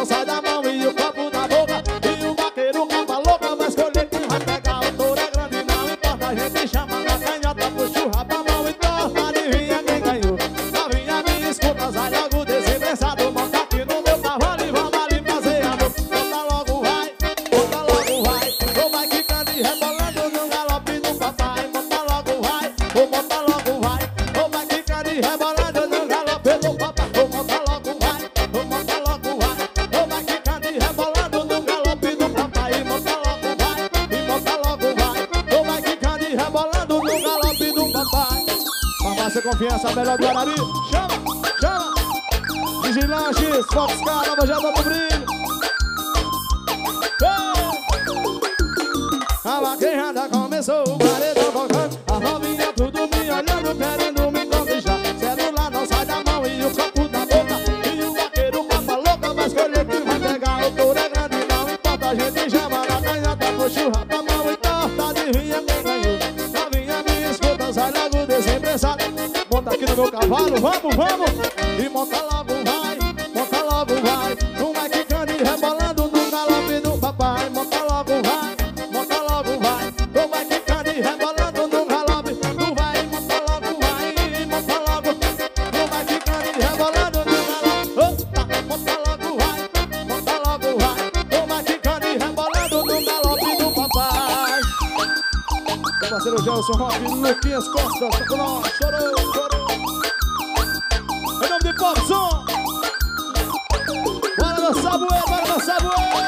não sai da mão e o copo da boca. E o vaqueiro capa louca vai escolher quem vai pegar. O touro é grande, não importa, a gente chama na canhota, puxa o rabo a mão e torta. Adivinha quem ganhou? Novinha, me escuta, sai logo desse prensado. Monta aqui no meu cavalo e vamos ali fazer amor. Monta logo vai, ou vai quicando e rebolando no galope do papai. Monta logo vai, ou vai quicando e rebolando no galope do papai. Ou monta logo vai, ou vai quicando e rebolando no galope do papai. E monta logo vai, ou vai quicando e rebolando no galope do papai. Farmácia Confiança, melhor do Arari. Chama! Vigilantes, Foxcar, Nova Jada do Brilho. A vaquejada começou, o paredão tocando. A novinha tudo me olhando, querendo me conquistar. Celular não sai da mão e o copo da boca. E o vaqueiro capa louca vai escolher quem vai pegar. O touro é grande, não importa, a gente chama na canhota, puxa o rabo a mão e torta. Adivinha quem ganhou? Novinha, me escuta, sai logo desse prensado. Monta aqui no meu cavalo, vamos! E monta logo vai. Não vai quicando e rebolando no galope do papai. Monta logo vai. Não vai quicando e rebolando no galope do vai. Monta logo vai. Não vai quicando e rebolando no galope. Monta logo vai. Não vai quicando e rebolando no galope do papai. Meu parceiro Gelson Rock, Luquinhas Costa, tá com nós. Chorou. Em nome de Popzão. Bora dançar bué.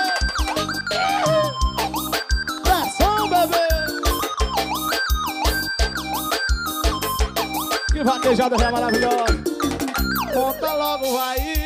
Pressão, bebê. Que vaquejada já maravilhosa. Monta logo, vai.